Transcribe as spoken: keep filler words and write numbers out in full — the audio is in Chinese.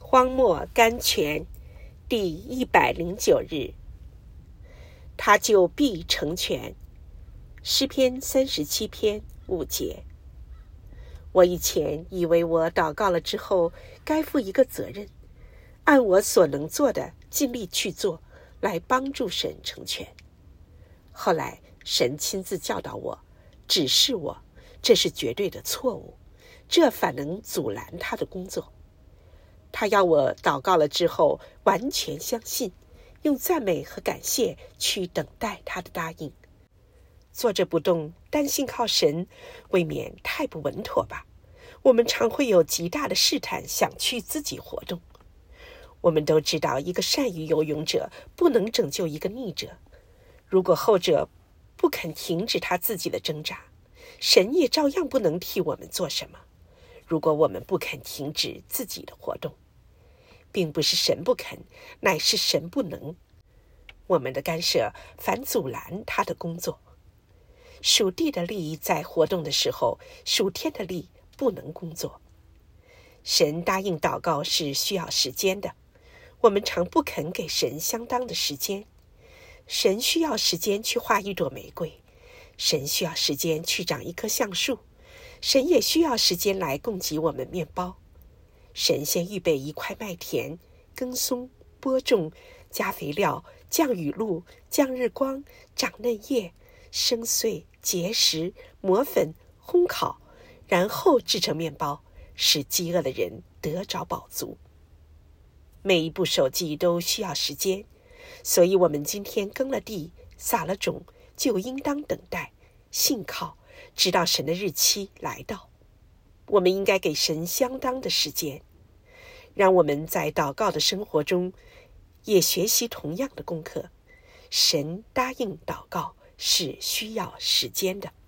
荒漠甘泉第一百零九日，他就必成全。诗篇三十七篇五节。我以前以为我祷告了之后该负一个责任，按我所能做的尽力去做，来帮助神成全。后来神亲自教导我，指示我，这是绝对的错误，这反能阻拦他的工作。他要我祷告了之后完全相信，用赞美和感谢去等待他的答应。坐着不动，单信靠神，未免太不稳妥吧。我们常会有极大的试探，想去自己活动。我们都知道，一个善于游泳者不能拯救一个逆者。如果后者不肯停止他自己的挣扎，神也照样不能替我们做什么。如果我们不肯停止自己的活动，并不是神不肯，乃是神不能。我们的干涉反阻拦他的工作。属地的力在活动的时候，属天的力不能工作。神答应祷告是需要时间的，我们常不肯给神相当的时间。神需要时间去画一朵玫瑰，神需要时间去长一棵橡树，神也需要时间来供给我们面包。神先预备一块麦田，耕松、播种、加肥料、降雨露、降日光、长嫩叶、生穗、结实、磨粉、烘烤，然后制成面包，使饥饿的人得着饱足。每一步手记都需要时间，所以我们今天耕了地，撒了种，就应当等待，信靠，直到神的日期来到。我们应该给神相当的时间，让我们在祷告的生活中也学习同样的功课。神答应祷告是需要时间的。